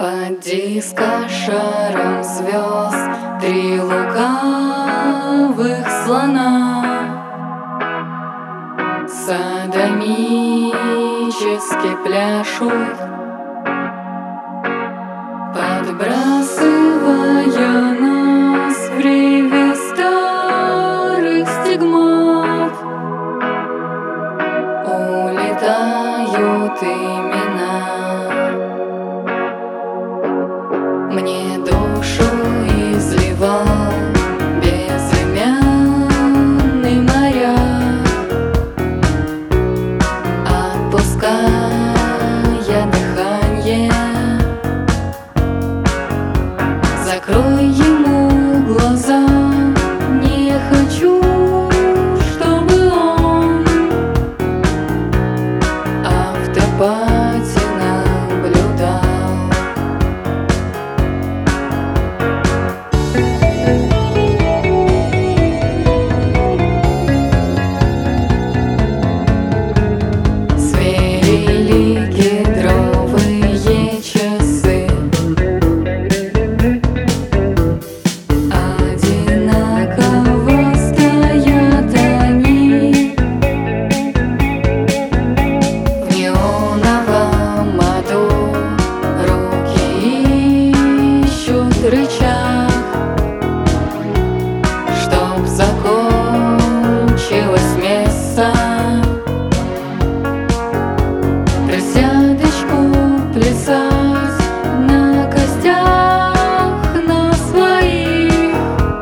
Под дискошаром звезд три лукавых слона садомически пляшут, подбрасывая нас в реве старых стигмат. Улетают имена, мне душу изливал безымянный моряк, отпуская дыханье. Закрой ему глаза, не хочу, чтобы он автопати наблюдал. Сверили кедровые часы, одинаково стоят они в неоновом аду. Руки ищут рычаг, чтоб закончилось место. Присядочку плясать на костях на своих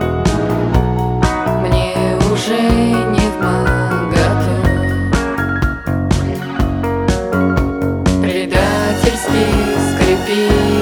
мне уже не вмоготу. Предательски скрипит